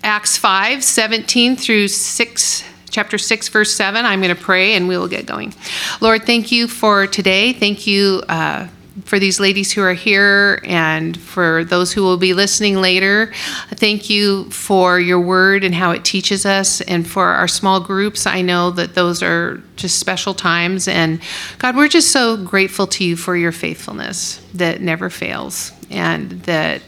Acts 5:17 through chapter 6, verse 7. I'm going to pray and we will get going. Lord, thank you for today. Thank you for these ladies who are here and for those who will be listening later. Thank you for your word and how it teaches us, and for our small groups. I know that those are just special times. And God, we're just so grateful to you for your faithfulness that never fails, and that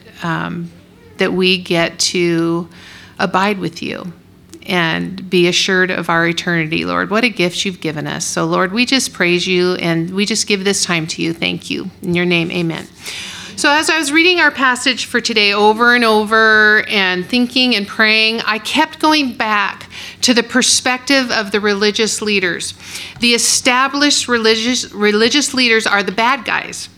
we get to abide with you and be assured of our eternity, Lord. What a gift you've given us. So, Lord, we just praise you and we just give this time to you. Thank you. In your name, amen. So as I was reading our passage for today over and over and thinking and praying, I kept going back to the perspective of the religious leaders. The established religious leaders are the bad guys.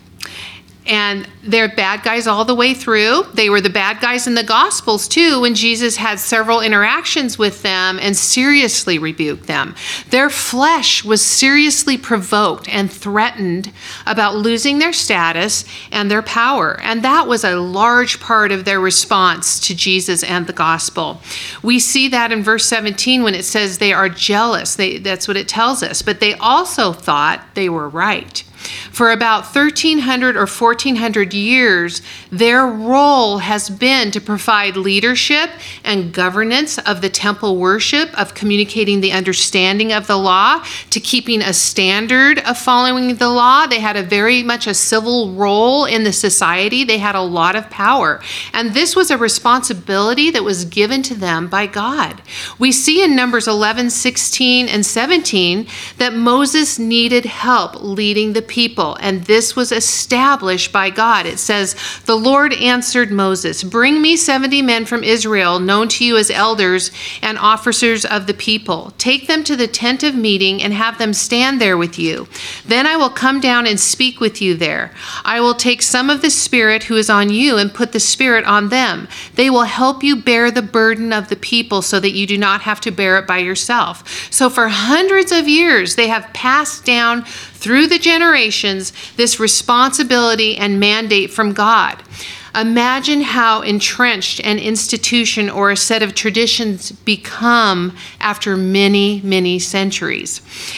And they're bad guys all the way through. They were the bad guys in the Gospels too, when Jesus had several interactions with them and seriously rebuked them. Their flesh was seriously provoked and threatened about losing their status and their power. And that was a large part of their response to Jesus and the gospel. We see that in verse 17 when it says they are jealous. That's what it tells us. But they also thought they were right. For about 1,300 or 1,400 years, their role has been to provide leadership and governance of the temple worship, of communicating the understanding of the law, to keeping a standard of following the law. They had very much a civil role in the society. They had a lot of power. And this was a responsibility that was given to them by God. We see in Numbers 11, 16, and 17 that Moses needed help leading the people, and this was established by God. It says, "The Lord answered Moses, 'Bring me 70 men from Israel, known to you as elders and officers of the people. Take them to the tent of meeting and have them stand there with you. Then I will come down and speak with you there. I will take some of the Spirit who is on you and put the Spirit on them. They will help you bear the burden of the people so that you do not have to bear it by yourself.'" So for hundreds of years, they have passed down through the generations this responsibility and mandate from God. Imagine how entrenched an institution or a set of traditions become after many, many centuries.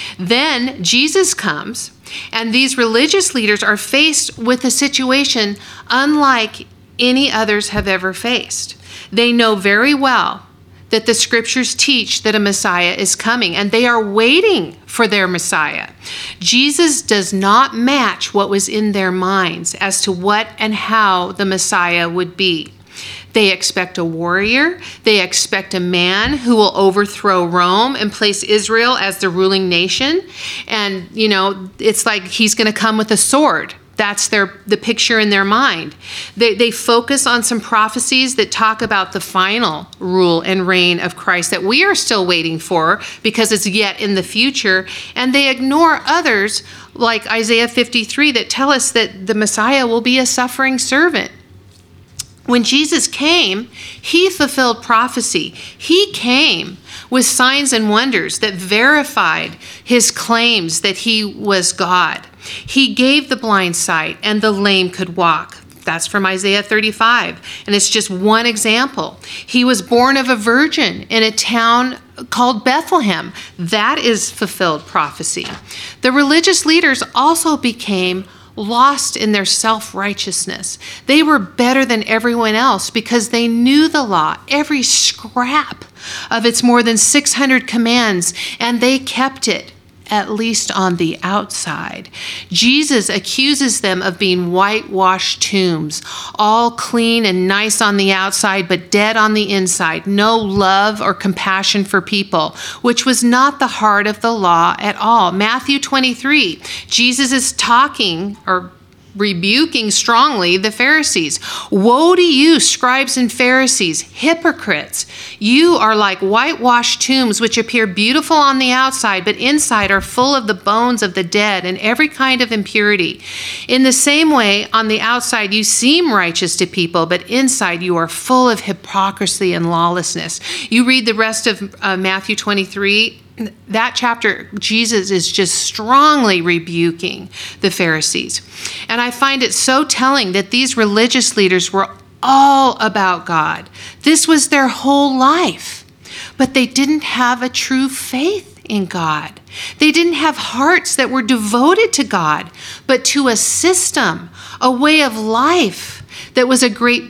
Then Jesus comes, and these religious leaders are faced with a situation unlike any others have ever faced. They know very well that the scriptures teach that a Messiah is coming, and they are waiting for their Messiah. Jesus does not match what was in their minds as to what and how the Messiah would be. They expect a warrior. They expect a man who will overthrow Rome and place Israel as the ruling nation. And, it's like he's going to come with a sword. That's the picture in their mind. They focus on some prophecies that talk about the final rule and reign of Christ that we are still waiting for because it's yet in the future. And they ignore others like Isaiah 53 that tell us that the Messiah will be a suffering servant. When Jesus came, he fulfilled prophecy. He came with signs and wonders that verified his claims that he was God. He gave the blind sight and the lame could walk. That's from Isaiah 35. And it's just one example. He was born of a virgin in a town called Bethlehem. That is fulfilled prophecy. The religious leaders also became lost in their self-righteousness. They were better than everyone else because they knew the law, every scrap of its more than 600 commands, and they kept it, at least on the outside. Jesus accuses them of being whitewashed tombs, all clean and nice on the outside, but dead on the inside. No love or compassion for people, which was not the heart of the law at all. Matthew 23, Jesus is talking or rebuking strongly the Pharisees. "Woe to you, scribes and Pharisees, hypocrites! You are like whitewashed tombs, which appear beautiful on the outside, but inside are full of the bones of the dead and every kind of impurity. In the same way, on the outside you seem righteous to people, but inside you are full of hypocrisy and lawlessness." You read the rest of Matthew 23, that chapter, Jesus is just strongly rebuking the Pharisees. And I find it so telling that these religious leaders were all about God. This was their whole life. But they didn't have a true faith in God. They didn't have hearts that were devoted to God, but to a system, a way of life that was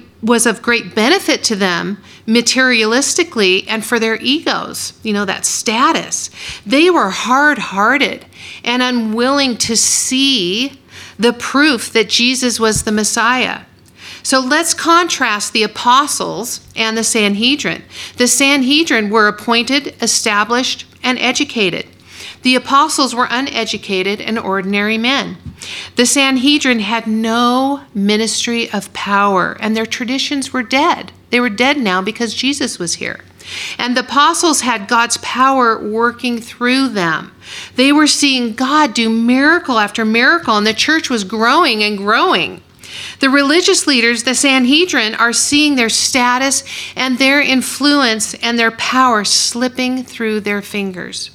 of great benefit to them materialistically and for their egos, that status. They were hard-hearted and unwilling to see the proof that Jesus was the Messiah. So let's contrast the apostles and the Sanhedrin. The Sanhedrin were appointed, established, and educated. The apostles were uneducated and ordinary men. The Sanhedrin had no ministry of power, and their traditions were dead. They were dead now because Jesus was here. And the apostles had God's power working through them. They were seeing God do miracle after miracle, and the church was growing and growing. The religious leaders, the Sanhedrin, are seeing their status and their influence and their power slipping through their fingers.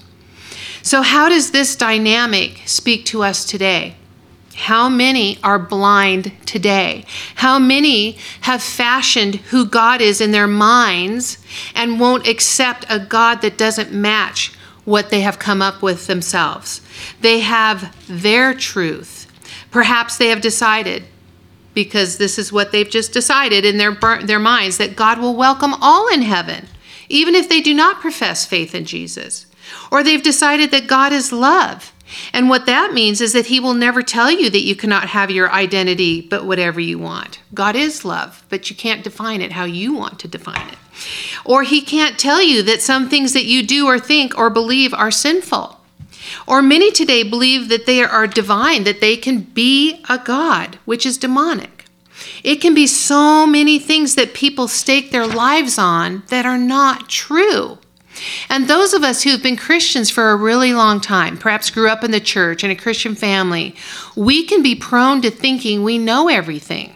So how does this dynamic speak to us today? How many are blind today? How many have fashioned who God is in their minds and won't accept a God that doesn't match what they have come up with themselves? They have their truth. Perhaps they have decided, because this is what they've just decided in their minds, that God will welcome all in heaven, even if they do not profess faith in Jesus. Or they've decided that God is love. And what that means is that he will never tell you that you cannot have your identity but whatever you want. God is love, but you can't define it how you want to define it. Or he can't tell you that some things that you do or think or believe are sinful. Or many today believe that they are divine, that they can be a God, which is demonic. It can be so many things that people stake their lives on that are not true. And those of us who have been Christians for a really long time, perhaps grew up in the church in a Christian family, we can be prone to thinking we know everything.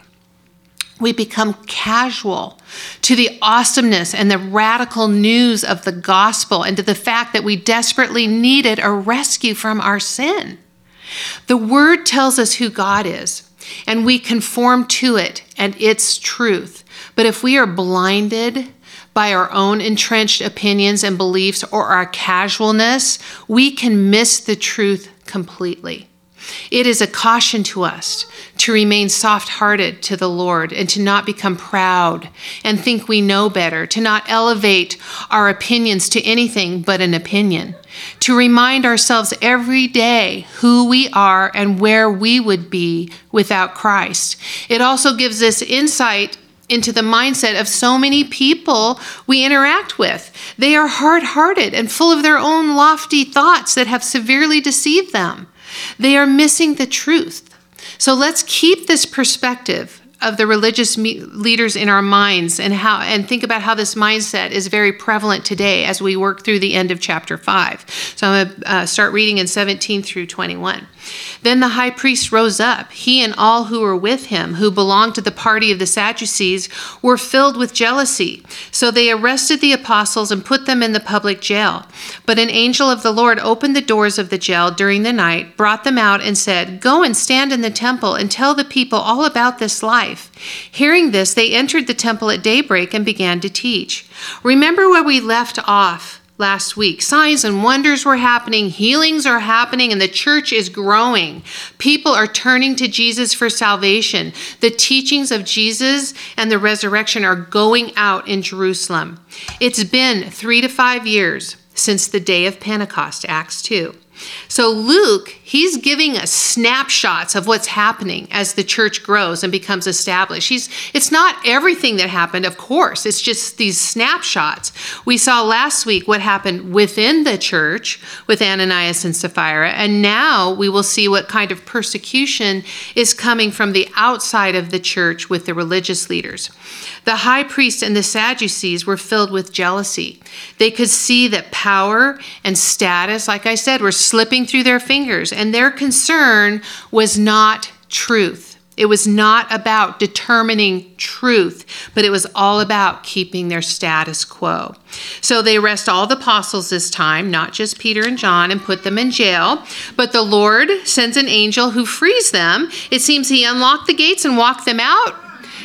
We become casual to the awesomeness and the radical news of the gospel and to the fact that we desperately needed a rescue from our sin. The word tells us who God is, and we conform to it and its truth. But if we are blinded by our own entrenched opinions and beliefs or our casualness, we can miss the truth completely. It is a caution to us to remain soft-hearted to the Lord and to not become proud and think we know better, to not elevate our opinions to anything but an opinion, to remind ourselves every day who we are and where we would be without Christ. It also gives us insight into the mindset of so many people we interact with. They are hard-hearted and full of their own lofty thoughts that have severely deceived them. They are missing the truth. So let's keep this perspective of the religious leaders in our minds and think about how this mindset is very prevalent today as we work through the end of chapter 5. So I'm going to start reading in 17 through 21. Then the high priest rose up. He and all who were with him, who belonged to the party of the Sadducees, were filled with jealousy. So they arrested the apostles and put them in the public jail. But an angel of the Lord opened the doors of the jail during the night, brought them out, and said, "Go and stand in the temple and tell the people all about this life." Hearing this, they entered the temple at daybreak and began to teach. Remember where we left off last week. Signs and wonders were happening, healings are happening, and the church is growing. People are turning to Jesus for salvation. The teachings of Jesus and the resurrection are going out in Jerusalem. It's been 3 to 5 years since the day of Pentecost, Acts 2. So Luke, he's giving us snapshots of what's happening as the church grows and becomes established. It's not everything that happened, of course. It's just these snapshots. We saw last week what happened within the church with Ananias and Sapphira, and now we will see what kind of persecution is coming from the outside of the church with the religious leaders. The high priest and the Sadducees were filled with jealousy. They could see that power and status, like I said, were slipping through their fingers, and their concern was not truth. It was not about determining truth, but it was all about keeping their status quo. So they arrest all the apostles this time, not just Peter and John, and put them in jail. But the Lord sends an angel who frees them. It seems he unlocked the gates and walked them out.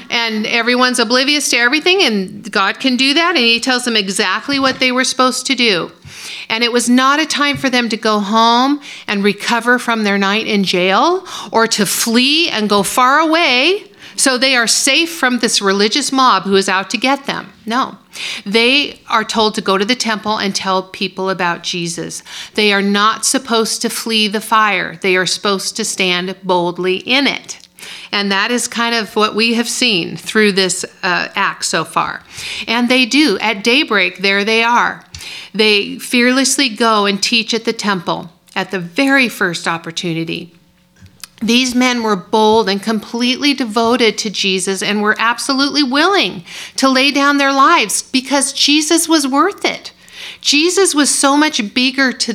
and everyone's oblivious to everything, and God can do that, and he tells them exactly what they were supposed to do. And it was not a time for them to go home and recover from their night in jail or to flee and go far away so they are safe from this religious mob who is out to get them. No, they are told to go to the temple and tell people about Jesus. They are not supposed to flee the fire. They are supposed to stand boldly in it. And that is kind of what we have seen through this act so far. And they do. At daybreak, there they are. They fearlessly go and teach at the temple at the very first opportunity. These men were bold and completely devoted to Jesus and were absolutely willing to lay down their lives because Jesus was worth it. Jesus was so much bigger to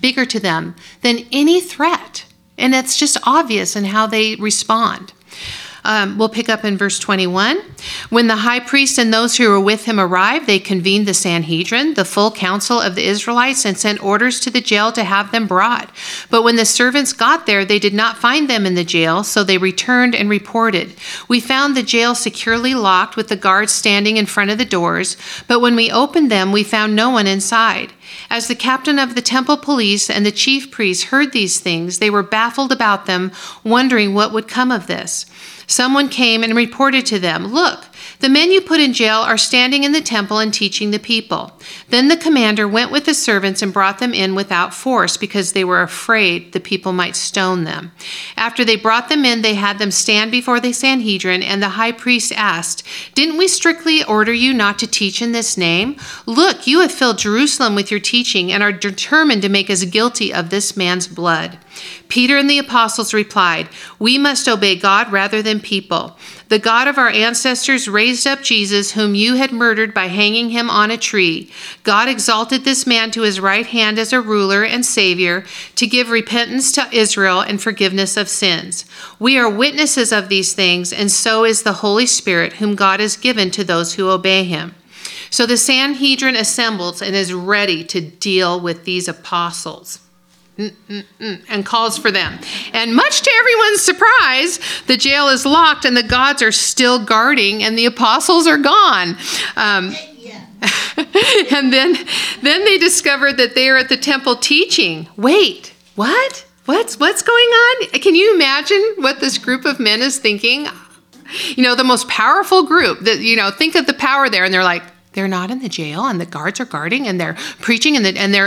them than any threat. And it's just obvious in how they respond. We'll pick up in verse 21. When the high priest and those who were with him arrived, they convened the Sanhedrin, the full council of the Israelites, and sent orders to the jail to have them brought. But when the servants got there, they did not find them in the jail, so they returned and reported. We found the jail securely locked with the guards standing in front of the doors, but when we opened them, we found no one inside. As the captain of the temple police and the chief priests heard these things, they were baffled about them, wondering what would come of this. Someone came and reported to them, "Look, the men you put in jail are standing in the temple and teaching the people." Then the commander went with the servants and brought them in without force because they were afraid the people might stone them. After they brought them in, they had them stand before the Sanhedrin, and the high priest asked, "Didn't we strictly order you not to teach in this name? Look, you have filled Jerusalem with your teaching and are determined to make us guilty of this man's blood." Peter and the apostles replied, "We must obey God rather than people. The God of our ancestors raised up Jesus, whom you had murdered by hanging him on a tree. God exalted this man to his right hand as a ruler and savior to give repentance to Israel and forgiveness of sins. We are witnesses of these things, and so is the Holy Spirit, whom God has given to those who obey him." So the Sanhedrin assembles and is ready to deal with these apostles. And calls for them. And much to everyone's surprise, the jail is locked and the gods are still guarding and the apostles are gone. And then they discovered that they are at the temple teaching. Wait, what? What's going on? Can you imagine what this group of men is thinking? You know, the most powerful group that, think of the power there, and they're like, they're not in the jail, and the guards are guarding, and they're preaching, and they're,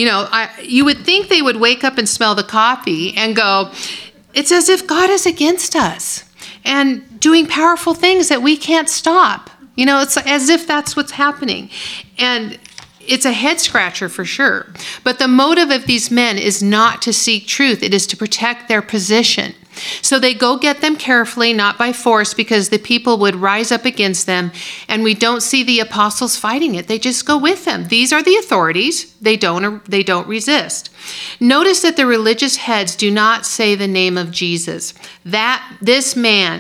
you would think they would wake up and smell the coffee and go, it's as if God is against us and doing powerful things that we can't stop. It's as if that's what's happening. And it's a head scratcher for sure. But the motive of these men is not to seek truth. It is to protect their position. So they go get them carefully, not by force, because the people would rise up against them, and we don't see the apostles fighting it. They just go with them. These are the authorities. They don't resist. Notice that the religious heads do not say the name of Jesus. This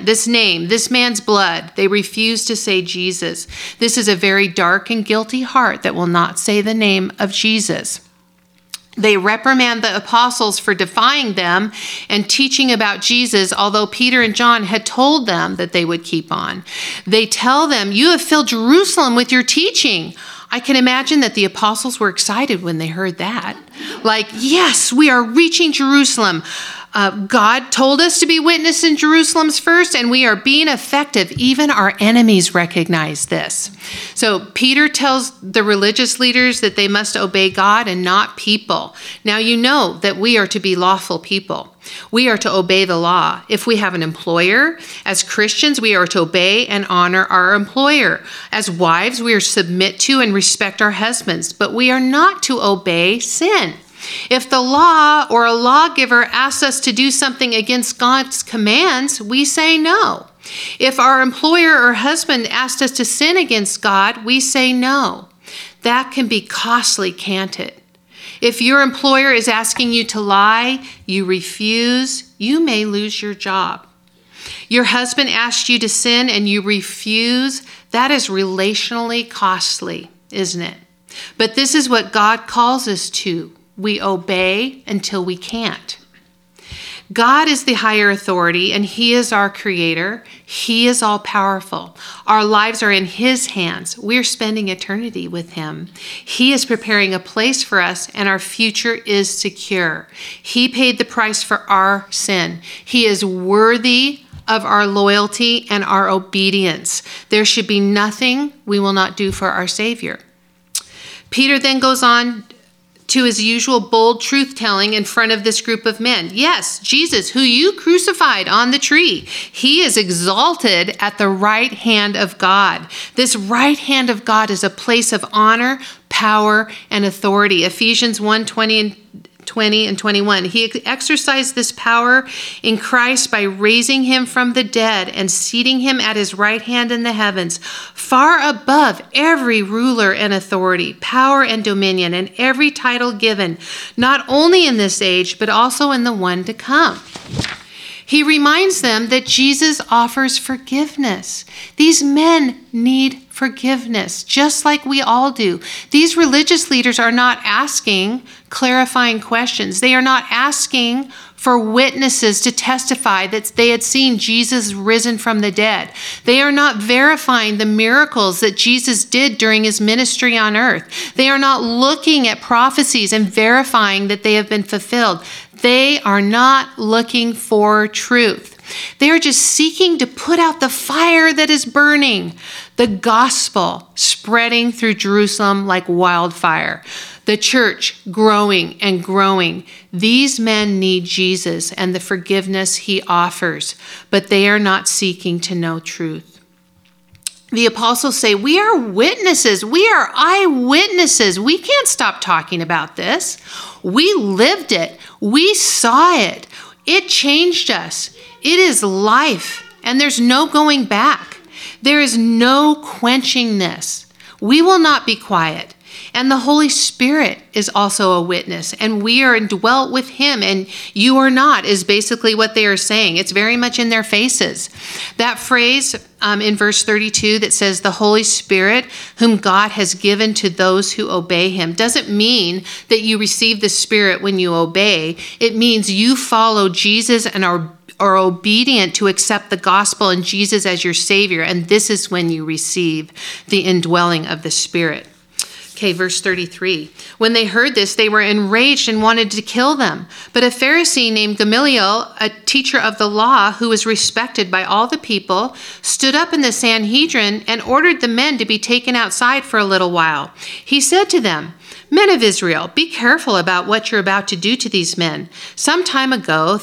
man's blood, they refuse to say Jesus. This is a very dark and guilty heart that will not say the name of Jesus. They reprimand the apostles for defying them and teaching about Jesus, although Peter and John had told them that they would keep on. They tell them, "You have filled Jerusalem with your teaching." I can imagine that the apostles were excited when they heard that. Like, yes, we are reaching Jerusalem. God told us to be witnesses in Jerusalem's first, and we are being effective. Even our enemies recognize this. So Peter tells the religious leaders that they must obey God and not people. Now you know that we are to be lawful people. We are to obey the law. If we have an employer, as Christians, we are to obey and honor our employer. As wives, we are to submit to and respect our husbands, but we are not to obey sin. If the law or a lawgiver asks us to do something against God's commands, we say no. If our employer or husband asked us to sin against God, we say no. That can be costly, can't it? If your employer is asking you to lie, you refuse, you may lose your job. Your husband asked you to sin and you refuse, that is relationally costly, isn't it? But this is what God calls us to. We obey until we can't. God is the higher authority, and he is our creator. He is all powerful. Our lives are in his hands. We're spending eternity with him. He is preparing a place for us, and our future is secure. He paid the price for our sin. He is worthy of our loyalty and our obedience. There should be nothing we will not do for our Savior. Peter then goes on to his usual bold truth-telling in front of this group of men. Yes, Jesus, who you crucified on the tree, he is exalted at the right hand of God. This right hand of God is a place of honor, power, and authority. Ephesians 1:20 and 21. He exercised this power in Christ by raising him from the dead and seating him at his right hand in the heavens, far above every ruler and authority, power and dominion, and every title given, not only in this age, but also in the one to come. He reminds them that Jesus offers forgiveness. These men need forgiveness, just like we all do. These religious leaders are not asking clarifying questions. They are not asking for witnesses to testify that they had seen Jesus risen from the dead. They are not verifying the miracles that Jesus did during his ministry on earth. They are not looking at prophecies and verifying that they have been fulfilled. They are not looking for truth. They are just seeking to put out the fire that is burning, the gospel spreading through Jerusalem like wildfire, the church growing and growing. These men need Jesus and the forgiveness he offers, but they are not seeking to know truth. The apostles say, we are witnesses. We are eyewitnesses. We can't stop talking about this. We lived it. We saw it. It changed us. It is life, and there's no going back. There is no quenching this. We will not be quiet. And the Holy Spirit is also a witness, and we are indwelt with him, and you are not, is basically what they are saying. It's very much in their faces. That phrase in verse 32 that says, the Holy Spirit, whom God has given to those who obey him, doesn't mean that you receive the Spirit when you obey. It means you follow Jesus and are obedient to accept the gospel and Jesus as your Savior, and this is when you receive the indwelling of the Spirit. Okay, verse 33. When they heard this, they were enraged and wanted to kill them. But a Pharisee named Gamaliel, a teacher of the law who was respected by all the people, stood up in the Sanhedrin and ordered the men to be taken outside for a little while. He said to them, Men of Israel, be careful about what you're about to do to these men. Some time ago,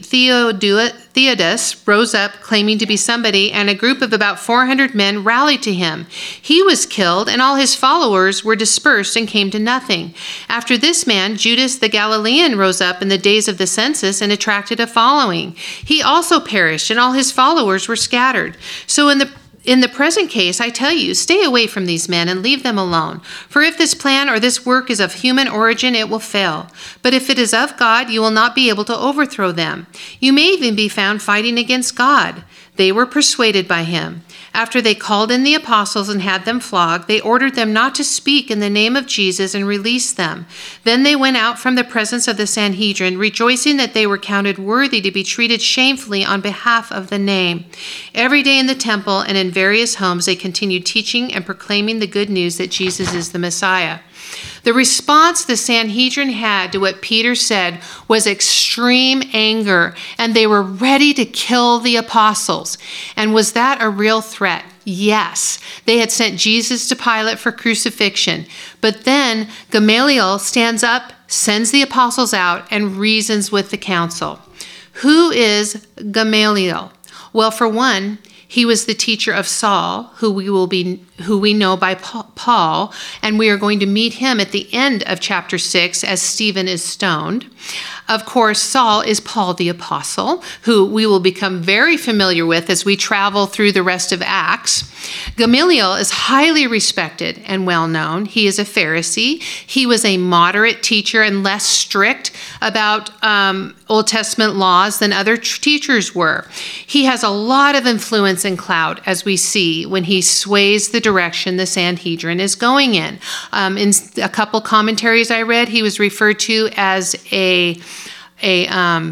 Theudas rose up claiming to be somebody, and a group of about 400 men rallied to him. He was killed, and all his followers were dispersed and came to nothing. After this man, Judas the Galilean rose up in the days of the census and attracted a following. He also perished, and all his followers were scattered. So in the present case, I tell you, stay away from these men and leave them alone. For if this plan or this work is of human origin, it will fail. But if it is of God, you will not be able to overthrow them. You may even be found fighting against God. They were persuaded by him. After they called in the apostles and had them flogged, they ordered them not to speak in the name of Jesus and released them. Then they went out from the presence of the Sanhedrin, rejoicing that they were counted worthy to be treated shamefully on behalf of the name. Every day in the temple and in various homes, they continued teaching and proclaiming the good news that Jesus is the Messiah. The response the Sanhedrin had to what Peter said was extreme anger, and they were ready to kill the apostles. And was that a real threat? Yes. They had sent Jesus to Pilate for crucifixion. But then Gamaliel stands up, sends the apostles out, and reasons with the council. Who is Gamaliel? Well, for one, he was the teacher of Saul, who we know by Paul, and we are going to meet him at the end of chapter 6 as Stephen is stoned. Of course, Saul is Paul the Apostle, who we will become very familiar with as we travel through the rest of Acts. Gamaliel is highly respected and well known. He is a Pharisee. He was a moderate teacher and less strict about Old Testament laws than other teachers were. He has a lot of influence and clout, as we see when he sways the direction the Sanhedrin is going in. In a couple commentaries I read, he was referred to as a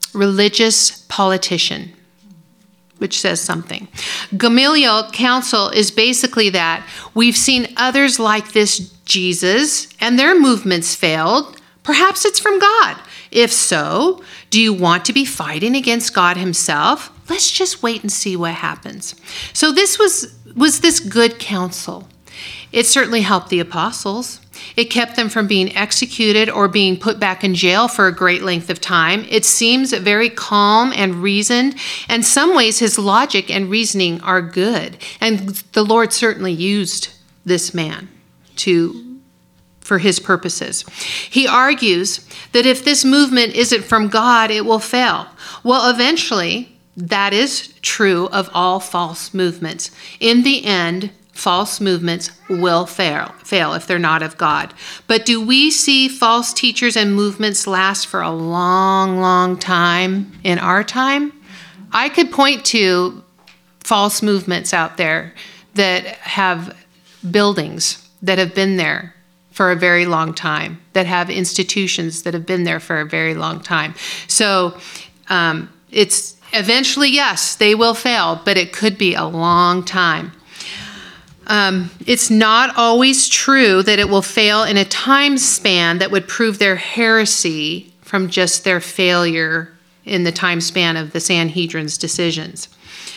religious politician, which says something. Gamaliel's counsel is basically that we've seen others like this Jesus and their movements failed. Perhaps it's from God. If so, do you want to be fighting against God himself? Let's just wait and see what happens. So this was this good counsel. It certainly helped the apostles. It kept them from being executed or being put back in jail for a great length of time. It seems very calm and reasoned. In some ways, his logic and reasoning are good. And the Lord certainly used this man for his purposes. He argues that if this movement isn't from God, it will fail. Well, eventually, that is true of all false movements. In the end, false movements will fail if they're not of God. But do we see false teachers and movements last for a long, long time in our time? I could point to false movements out there that have buildings that have been there for a very long time, that have institutions that have been there for a very long time. So it's eventually, yes, they will fail, but it could be a long time. It's not always true that it will fail in a time span that would prove their heresy from just their failure in the time span of the Sanhedrin's decisions.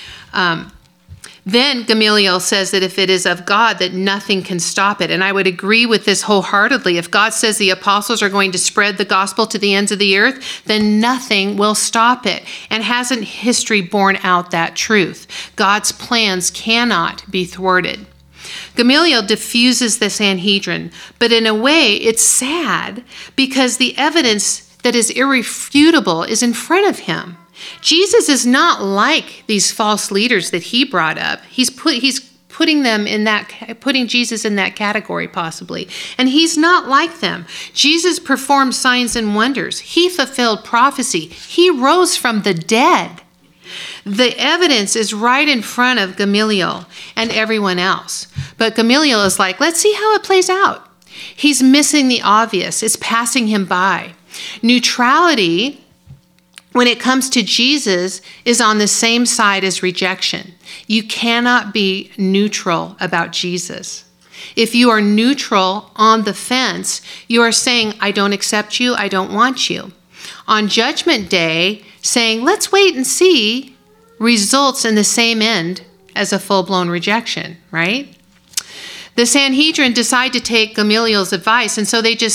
Then Gamaliel says that if it is of God, that nothing can stop it. And I would agree with this wholeheartedly. If God says the apostles are going to spread the gospel to the ends of the earth, then nothing will stop it. And hasn't history borne out that truth? God's plans cannot be thwarted. Gamaliel diffuses the Sanhedrin, but in a way it's sad because the evidence that is irrefutable is in front of him. Jesus is not like these false leaders that he brought up. He's putting Jesus in that category possibly. And he's not like them. Jesus performed signs and wonders. He fulfilled prophecy. He rose from the dead. The evidence is right in front of Gamaliel and everyone else. But Gamaliel is like, let's see how it plays out. He's missing the obvious. It's passing him by. Neutrality, when it comes to Jesus, is on the same side as rejection. You cannot be neutral about Jesus. If you are neutral on the fence, you are saying, I don't accept you, I don't want you. On Judgment Day, saying, let's wait and see, results in the same end as a full-blown rejection, right? The Sanhedrin decide to take Gamaliel's advice, and so they just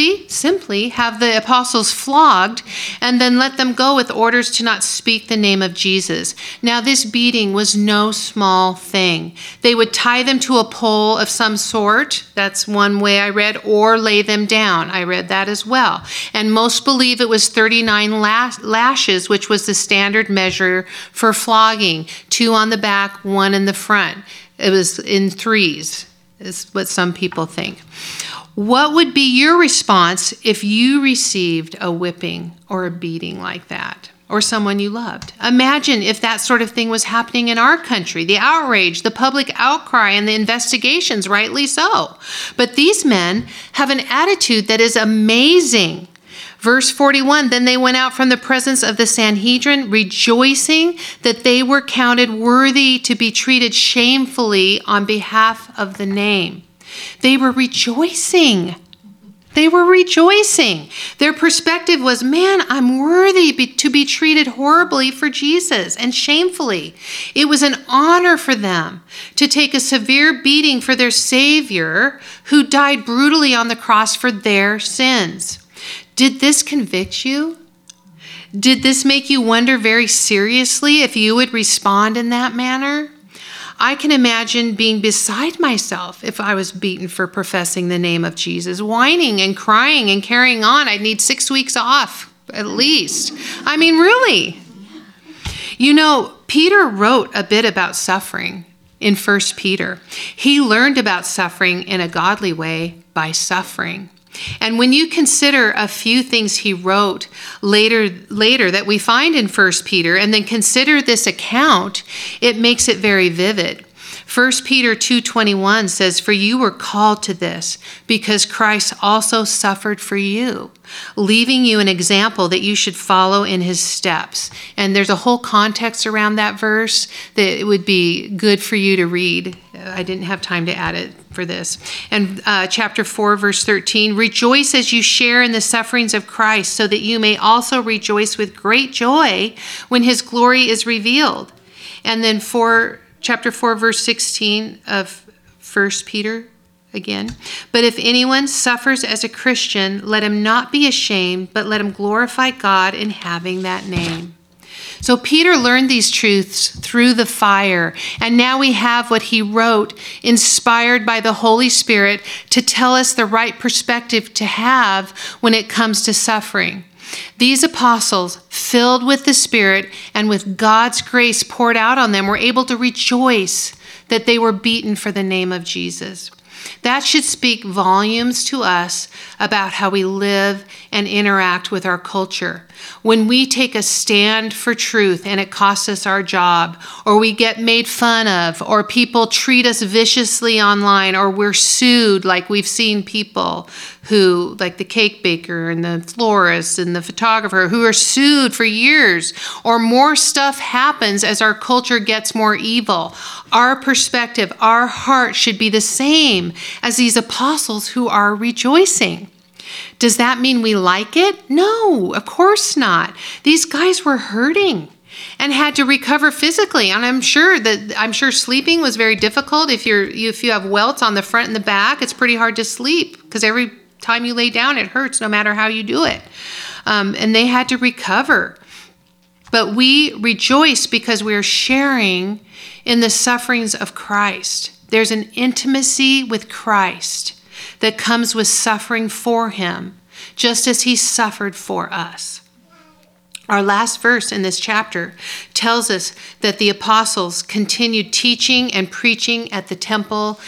simply have the apostles flogged and then let them go with orders to not speak the name of Jesus. Now, this beating was no small thing. They would tie them to a pole of some sort, that's one way I read, or lay them down. I read that as well. And most believe it was 39 lashes, which was the standard measure for flogging, 2 on the back, 1 in the front. It was in 3s. Is what some people think. What would be your response if you received a whipping or a beating like that, or someone you loved? Imagine if that sort of thing was happening in our country, the outrage, the public outcry, and the investigations, rightly so. But these men have an attitude that is amazing. Verse 41, then they went out from the presence of the Sanhedrin, rejoicing that they were counted worthy to be treated shamefully on behalf of the name. They were rejoicing. They were rejoicing. Their perspective was, man, I'm worthy to be treated horribly for Jesus and shamefully. It was an honor for them to take a severe beating for their Savior who died brutally on the cross for their sins. Did this convict you? Did this make you wonder very seriously if you would respond in that manner? I can imagine being beside myself if I was beaten for professing the name of Jesus, whining and crying and carrying on. I'd need 6 weeks off at least. I mean, really. You know, Peter wrote a bit about suffering in 1 Peter. He learned about suffering in a godly way by suffering. And when you consider a few things he wrote later that we find in 1 Peter, and then consider this account, it makes it very vivid. 1 Peter 2:21 says, "For you were called to this, because Christ also suffered for you, leaving you an example that you should follow in his steps." And there's a whole context around that verse that it would be good for you to read. I didn't have time to add it for this. And chapter 4, verse 13, "Rejoice as you share in the sufferings of Christ, so that you may also rejoice with great joy when his glory is revealed." And then chapter 4, verse 16 of 1 Peter again, "But if anyone suffers as a Christian, let him not be ashamed, but let him glorify God in having that name." So Peter learned these truths through the fire, and now we have what he wrote, inspired by the Holy Spirit, to tell us the right perspective to have when it comes to suffering. These apostles, filled with the Spirit and with God's grace poured out on them, were able to rejoice that they were beaten for the name of Jesus. That should speak volumes to us about how we live and interact with our culture. When we take a stand for truth and it costs us our job, or we get made fun of, or people treat us viciously online, or we're sued, like we've seen people who, like the cake baker and the florist and the photographer, who are sued for years, or more stuff happens as our culture gets more evil. Our perspective, our heart should be the same as these apostles who are rejoicing. Does that mean we like it? No, of course not. These guys were hurting and had to recover physically. And I'm sure sleeping was very difficult. If you have welts on the front and the back, it's pretty hard to sleep because every time you lay down, it hurts no matter how you do it. And they had to recover. But we rejoice because we are sharing in the sufferings of Christ. There's an intimacy with Christ that comes with suffering for him, just as he suffered for us. Our last verse in this chapter tells us that the apostles continued teaching and preaching at the temple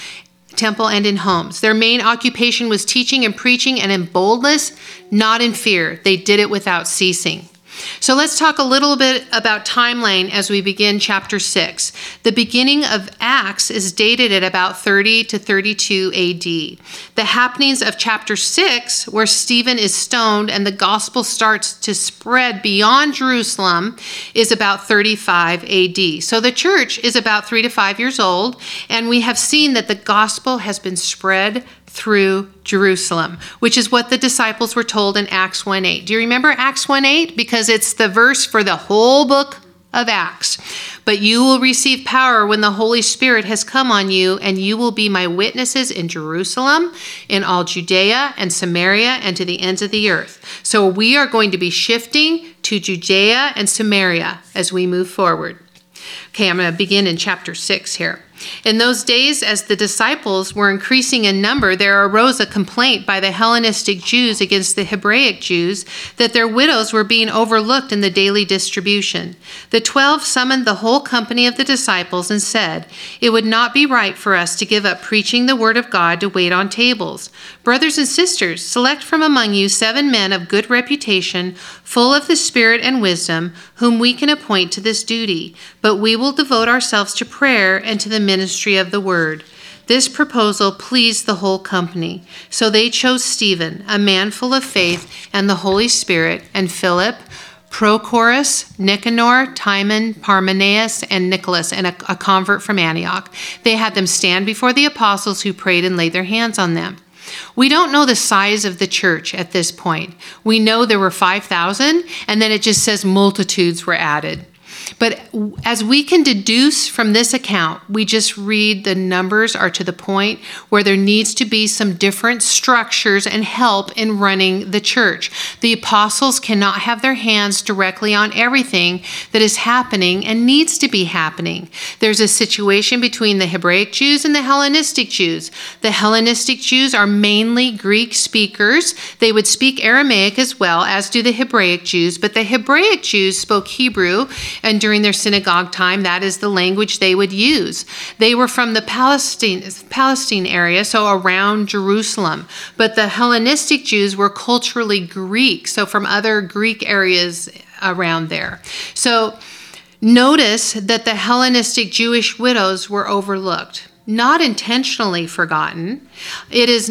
and in homes. Their main occupation was teaching and preaching, and in boldness, not in fear. They did it without ceasing. So let's talk a little bit about timeline as we begin chapter 6. The beginning of Acts is dated at about 30 to 32 AD. The happenings of chapter 6, where Stephen is stoned and the gospel starts to spread beyond Jerusalem, is about 35 AD. So the church is about 3 to 5 years old, and we have seen that the gospel has been spread through Jerusalem, which is what the disciples were told in Acts 1:8. Do you remember Acts 1:8? Because it's the verse for the whole book of Acts. "But you will receive power when the Holy Spirit has come on you, and you will be my witnesses in Jerusalem, in all Judea and Samaria, and to the ends of the earth." So we are going to be shifting to Judea and Samaria as we move forward. Okay, I'm going to begin in chapter 6 here. "In those days, as the disciples were increasing in number, there arose a complaint by the Hellenistic Jews against the Hebraic Jews that their widows were being overlooked in the daily distribution. The 12 summoned the whole company of the disciples and said, 'It would not be right for us to give up preaching the word of God to wait on tables. Brothers and sisters, select from among you 7 men of good reputation, full of the Spirit and wisdom, whom we can appoint to this duty. But we will devote ourselves to prayer and to the ministry of the word.' This proposal pleased the whole company. So they chose Stephen, a man full of faith and the Holy Spirit, and Philip, Prochorus, Nicanor, Timon, Parmenas, and Nicholas, and a convert from Antioch. They had them stand before the apostles, who prayed and laid their hands on them." We don't know the size of the church at this point. We know there were 5,000, and then it just says multitudes were added. But as we can deduce from this account, we just read the numbers are to the point where there needs to be some different structures and help in running the church. The apostles cannot have their hands directly on everything that is happening and needs to be happening. There's a situation between the Hebraic Jews and the Hellenistic Jews. The Hellenistic Jews are mainly Greek speakers. They would speak Aramaic as well, as do the Hebraic Jews, but the Hebraic Jews spoke Hebrew, and during their synagogue time, that is the language they would use. They were from the Palestine area, so around Jerusalem. But the Hellenistic Jews were culturally Greek, so from other Greek areas around there. So Notice that the Hellenistic Jewish widows were overlooked, not intentionally forgotten. It is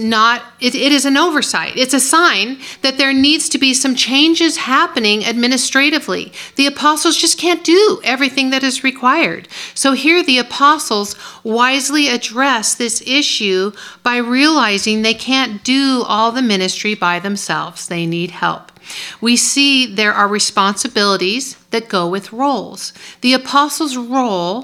an oversight. It's a sign that there needs to be some changes happening administratively. The apostles just can't do everything that is required. So here the apostles wisely address this issue by realizing they can't do all the ministry by themselves. They need help. We see there are responsibilities that go with roles. The apostles' role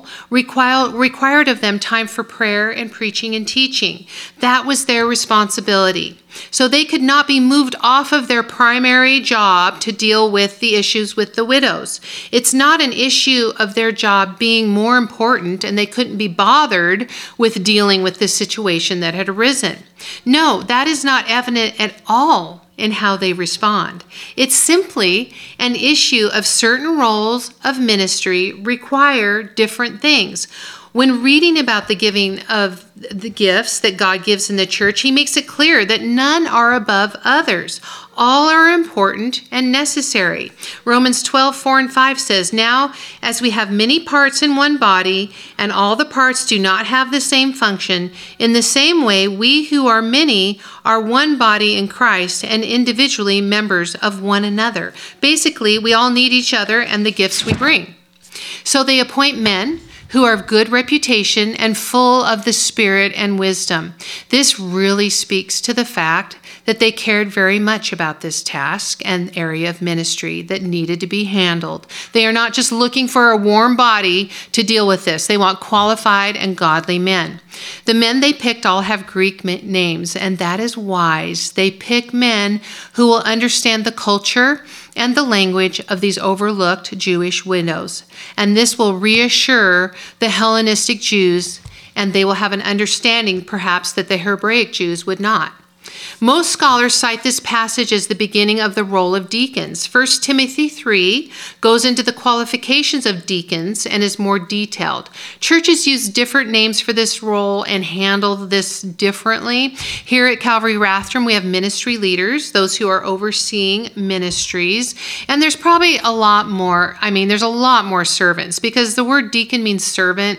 required of them time for prayer and preaching and teaching. That was their responsibility. So they could not be moved off of their primary job to deal with the issues with the widows. It's not an issue of their job being more important and they couldn't be bothered with dealing with the situation that had arisen. No, that is not evident at all in how they respond. It's simply an issue of certain roles of ministry require different things. When reading about the giving of the gifts that God gives in the church, he makes it clear that none are above others. All are important and necessary. Romans 12:4-5 says, "Now, as we have many parts in one body, and all the parts do not have the same function, in the same way, we who are many are one body in Christ and individually members of one another." Basically, we all need each other and the gifts we bring. So they appoint men who are of good reputation and full of the Spirit and wisdom. This really speaks to the fact that they cared very much about this task and area of ministry that needed to be handled. They are not just looking for a warm body to deal with this. They want qualified and godly men. The men they picked all have Greek names, and that is wise. They pick men who will understand the culture and the language of these overlooked Jewish widows. And this will reassure the Hellenistic Jews, and they will have an understanding perhaps that the Hebraic Jews would not. Most scholars cite this passage as the beginning of the role of deacons. 1 Timothy 3 goes into the qualifications of deacons and is more detailed. Churches use different names for this role and handle this differently. Here at Calvary Rathdrum, we have ministry leaders, those who are overseeing ministries. And there's probably a lot more. There's a lot more servants because the word deacon means servant.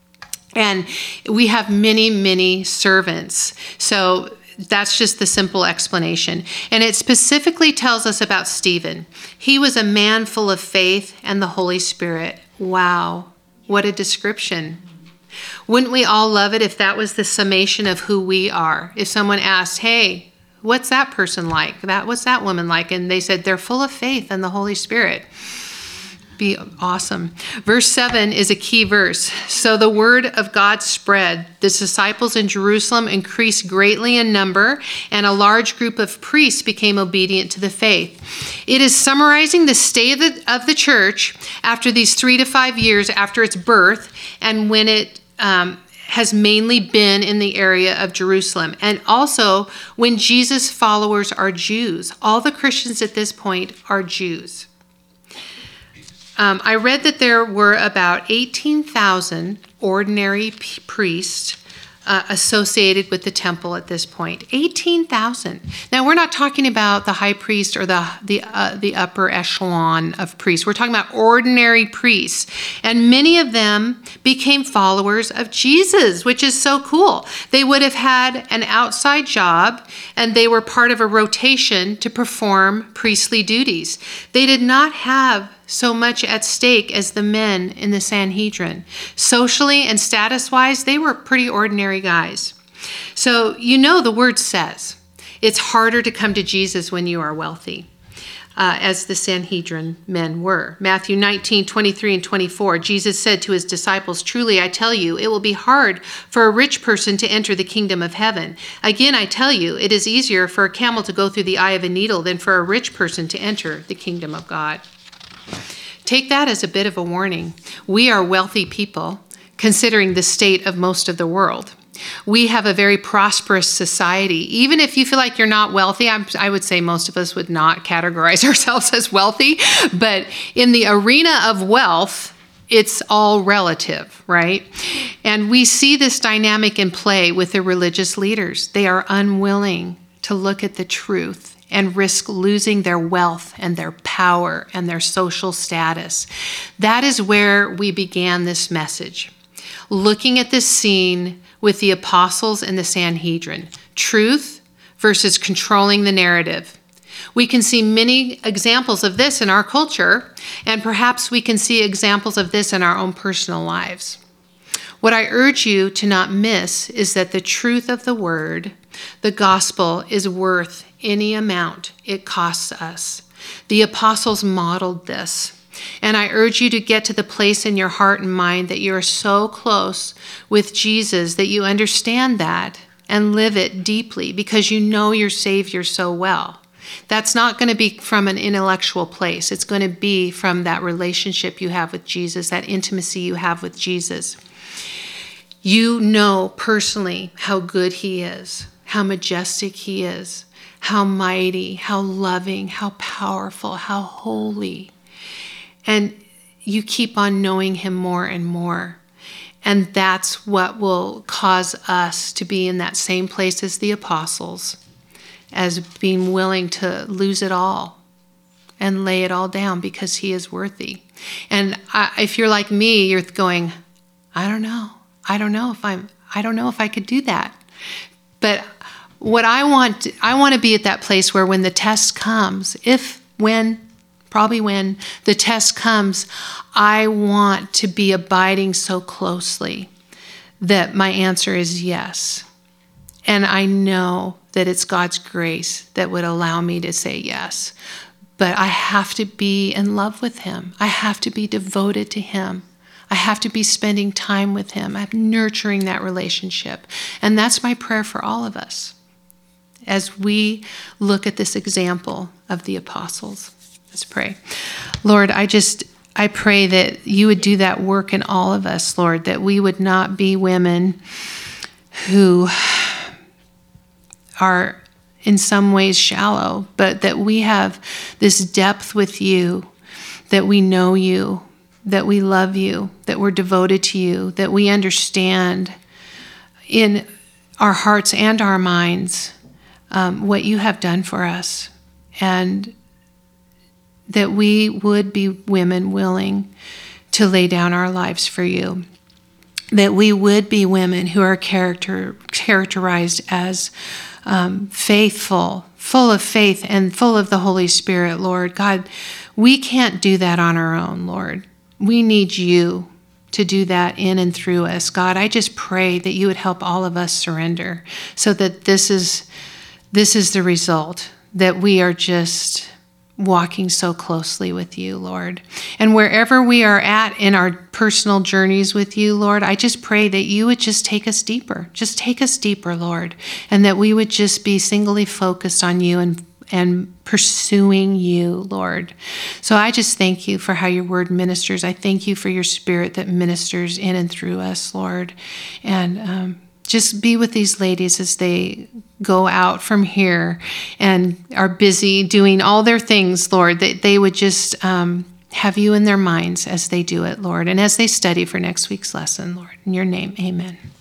And we have many, many servants. So that's just the simple explanation. And it specifically tells us about Stephen. He was a man full of faith and the Holy Spirit. Wow, what a description. Wouldn't we all love it if that was the summation of who we are? If someone asked, hey, what's that person like? What's that woman like? And they said, they're full of faith and the Holy Spirit. Be awesome. Verse 7 is a key verse. So the word of God spread. The disciples in Jerusalem increased greatly in number, and a large group of priests became obedient to the faith. It is summarizing the state of the church after these 3 to 5 years after its birth, and when it has mainly been in the area of Jerusalem. And also when Jesus' followers are Jews. All the Christians at this point are Jews. I read that there were about 18,000 ordinary priests associated with the temple at this point. 18,000. Now, we're not talking about the high priest or the upper echelon of priests. We're talking about ordinary priests. And many of them became followers of Jesus, which is so cool. They would have had an outside job, and they were part of a rotation to perform priestly duties. They did not have so much at stake as the men in the Sanhedrin. Socially and status-wise, they were pretty ordinary guys. So the word says it's harder to come to Jesus when you are wealthy, as the Sanhedrin men were. Matthew 19:23-24, Jesus said to his disciples, "Truly I tell you, it will be hard for a rich person to enter the kingdom of heaven. Again, I tell you, it is easier for a camel to go through the eye of a needle than for a rich person to enter the kingdom of God." Take that as a bit of a warning. We are wealthy people, considering the state of most of the world. We have a very prosperous society. Even if you feel like you're not wealthy, I would say most of us would not categorize ourselves as wealthy, but in the arena of wealth, it's all relative, right? And we see this dynamic in play with the religious leaders. They are unwilling to look at the truth and risk losing their wealth and their power power and their social status. That is where we began this message. Looking at this scene with the apostles and the Sanhedrin, truth versus controlling the narrative. We can see many examples of this in our culture, and perhaps we can see examples of this in our own personal lives. What I urge you to not miss is that the truth of the word, the gospel, is worth any amount it costs us. The apostles modeled this. And I urge you to get to the place in your heart and mind that you are so close with Jesus that you understand that and live it deeply because you know your Savior so well. That's not going to be from an intellectual place. It's going to be from that relationship you have with Jesus, that intimacy you have with Jesus. You know personally how good he is, how majestic he is, how mighty, how loving, how powerful, how holy. And you keep on knowing him more and more. And that's what will cause us to be in that same place as the apostles, as being willing to lose it all and lay it all down because he is worthy. And if you're like me, you're going, I don't know if I could do that. But what I want to be at that place where when the test comes, probably when the test comes, I want to be abiding so closely that my answer is yes. And I know that it's God's grace that would allow me to say yes. But I have to be in love with him. I have to be devoted to him. I have to be spending time with him. I'm nurturing that relationship. And that's my prayer for all of us as we look at this example of the apostles. Let's pray. Lord, I pray that you would do that work in all of us, Lord, that we would not be women who are in some ways shallow, but that we have this depth with you, that we know you, that we love you, that we're devoted to you, that we understand in our hearts and our minds what you have done for us, and that we would be women willing to lay down our lives for you, that we would be women who are characterized as faithful, full of faith and full of the Holy Spirit, Lord. God, we can't do that on our own, Lord. We need you to do that in and through us. God, I just pray that you would help all of us surrender so that this is the result, that we are just walking so closely with you, Lord. And wherever we are at in our personal journeys with you, Lord, I just pray that you would just take us deeper. Just take us deeper, Lord, and that we would just be singly focused on you and pursuing you, Lord. So I just thank you for how your word ministers. I thank you for your spirit that ministers in and through us, Lord. And just be with these ladies as they go out from here and are busy doing all their things, Lord, that they would just have you in their minds as they do it, Lord, and as they study for next week's lesson, Lord. In your name, amen.